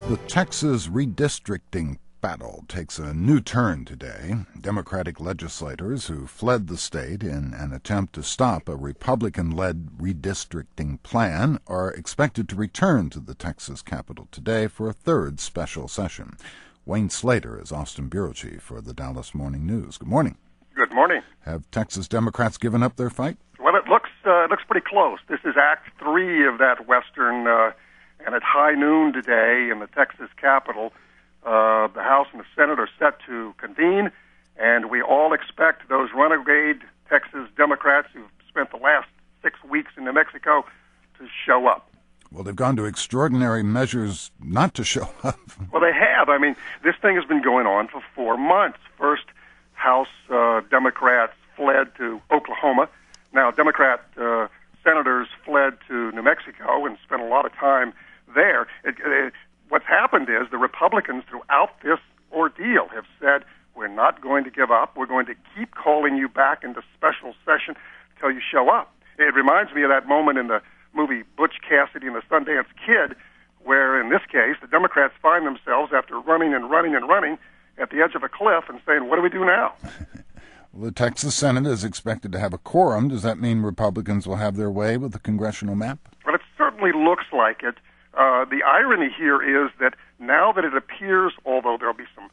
The Texas redistricting battle takes a new turn today. Democratic legislators who fled the state in an attempt to stop a Republican-led redistricting plan are expected to return to the Texas Capitol today for a third special session. Wayne Slater is Austin bureau chief for the Dallas Morning News. Good morning. Good morning. Have Texas Democrats given up their fight? Well, it looks pretty close. This is Act 3 of that Western, and at high noon today in the Texas Capitol, the House and the Senate are set to convene, and we all expect those renegade Texas Democrats who've spent the last 6 weeks in New Mexico to show up. Well, they've gone to extraordinary measures not to show up. Well, they have. I mean, this thing has been going on for 4 months. First, House Democrats fled to Oklahoma. Now, Democrat senators fled to New Mexico and spent a lot of time there. What's happened is the Republicans throughout this ordeal have said, we're not going to give up. We're going to keep calling you back into special session until you show up. It reminds me of that moment in the movie Butch Cassidy and the Sundance Kid, where in this case the Democrats find themselves after running and running and running at the edge of a cliff and saying, what do we do now? Well, the Texas Senate is expected to have a quorum. Does that mean Republicans will have their way with the congressional map? Well, it certainly looks like it. The irony here is that now that it appears, although there'll be some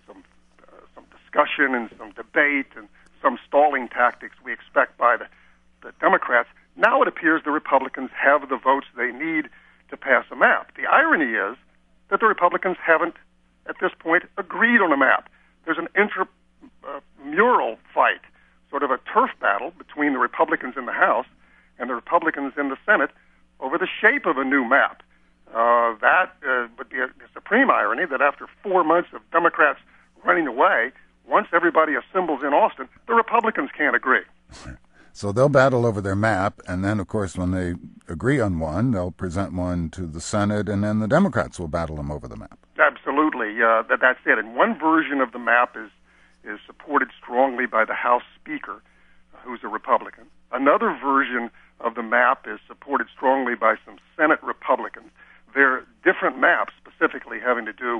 discussion and some debate and some stalling tactics we expect by the Democrats, now it appears the Republicans have the votes they need to pass a map. The irony is that the Republicans haven't, at this point, agreed on a map. There's an intramural fight, sort of a turf battle between the Republicans in the House and the Republicans in the Senate over the shape of a new map. That would be a supreme irony that after 4 months of Democrats running away, once everybody assembles in Austin, the Republicans can't agree. So they'll battle over their map, and then, of course, when they agree on one, they'll present one to the Senate, and then the Democrats will battle them over the map. Absolutely. That's it. And one version of the map is supported strongly by the House Speaker, who's a Republican. Another version of the map is supported strongly by some Senate Republicans. They're different maps, specifically having to do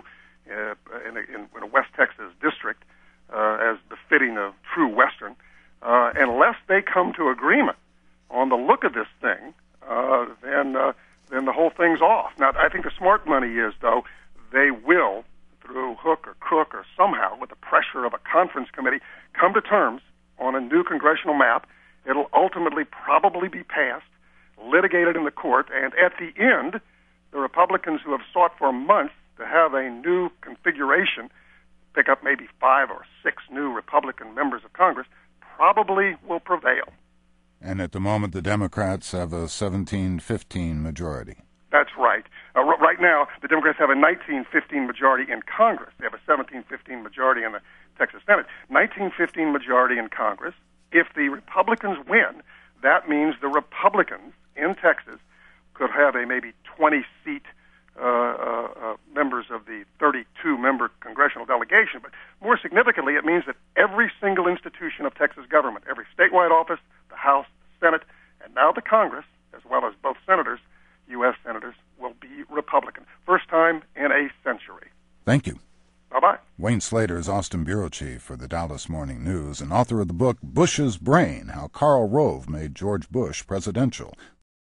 in a West Texas district, as befitting a true Western. Unless they come to agreement on the look of this thing, then the whole thing's off. Now, I think the smart money is, though, they will, through hook or crook or somehow, with the pressure of a conference committee, come to terms on a new congressional map. It'll ultimately probably be passed, litigated in the court, and at the end, the Republicans who have sought for months to have a new configuration, pick up maybe 5 or 6 new Republican members of Congress, probably will prevail. And at the moment, the Democrats have a 17-15 majority. That's right. Right now, the Democrats have a 19-15 majority in Congress. They have a 17-15 majority in the Texas Senate. 19-15 majority in Congress. If the Republicans win, that means the Republicans in Texas could have a maybe 20-seat members of the 32-member congressional delegation. But more significantly, it means that every single institution of Texas government, every statewide office, the House, the Senate, and now the Congress, as well as both senators, U.S. senators, will be Republican. First time in a century. Thank you. Bye-bye. Wayne Slater is Austin bureau chief for the Dallas Morning News and author of the book Bush's Brain, How Karl Rove Made George Bush Presidential.